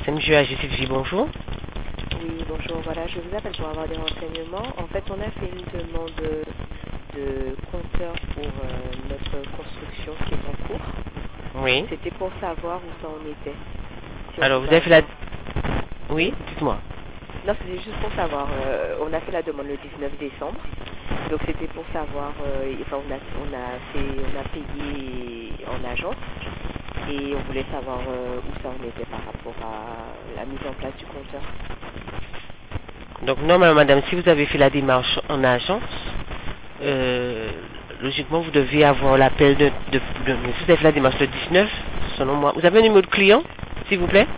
SMG AG bonjour. Oui, bonjour. Voilà, je vous appelle pour avoir des renseignements. En fait, on a fait une demande de compteur pour notre construction qui est en cours. Oui. C'était pour savoir où ça en était. Si Alors, on vous pouvait avez fait la... avoir- Oui, dites-moi. Non, c'était juste pour savoir. On a fait la demande le 19 décembre. Donc, c'était pour savoir... enfin, on a payé en agence. Et on voulait savoir où ça en était par rapport à la mise en place du compteur. Donc, normalement, madame, si vous avez fait la démarche en agence, logiquement, vous devez avoir l'appel si vous avez fait la démarche le 19, selon moi. Vous avez un numéro de client, s'il vous plaît?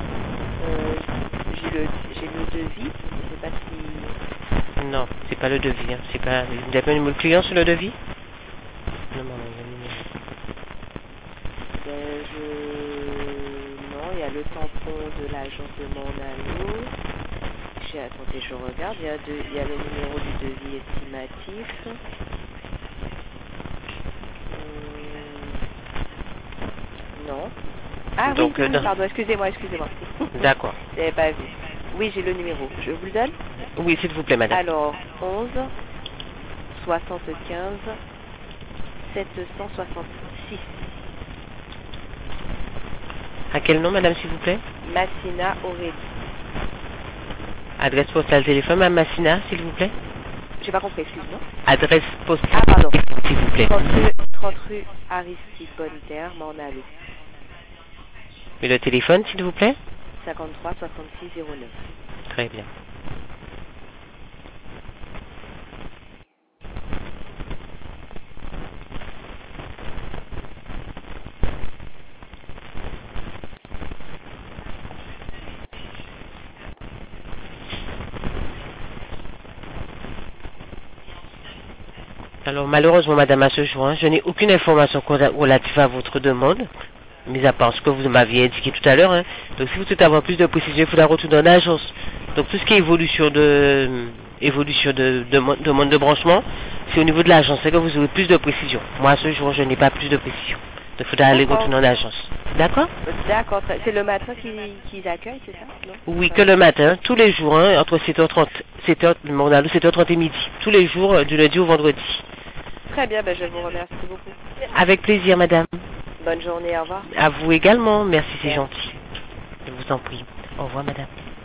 J'ai le devis. Je sais pas si... Non, c'est pas le devis. Hein. C'est pas... Vous avez un numéro de client sur le devis? Non, non, non, non, non. Non, il y a le tampon de l'agence de Monalo. Attendez, je regarde. Il y a le numéro du devis estimatif. Non. Ah Donc, oui, pardon, excusez-moi. D'accord. J'avais pas vu. Oui, j'ai le numéro. Je vous le donne? Oui, s'il vous plaît, madame. Alors, 11 75 766. À quel nom, madame, s'il vous plaît? Massina Aurélie. Adresse postale téléphone, madame Massina, s'il vous plaît? J'ai pas compris, excuse-moi. Adresse postale Ah, pardon. s'il vous plaît. 30 rue Aristide Bonneterre, Mornalo. Et le téléphone, s'il vous plaît? 53 66 09. Très bien. Alors, malheureusement, madame, à ce jour, je n'ai aucune information relative à votre demande, mis à part ce que vous m'aviez indiqué tout à l'heure. Hein. Donc, si vous souhaitez avoir plus de précision, il faudra retourner en agence. Donc, tout ce qui est évolution de demande de branchement, c'est au niveau de l'agence que vous aurez plus de précision. Moi, à ce jour, je n'ai pas plus de précision. Donc, il faudra aller retourner en agence. D'accord? D'accord, c'est le matin qu'ils accueillent, c'est ça? Non? Oui, que le matin, tous les jours, hein, entre 7h30, 7h30 et midi. Tous les jours, du lundi au vendredi. Très bien, je vous remercie beaucoup. Avec plaisir, madame. Bonne journée, au revoir. À vous également. Merci, c'est gentil. Je vous en prie. Au revoir, madame.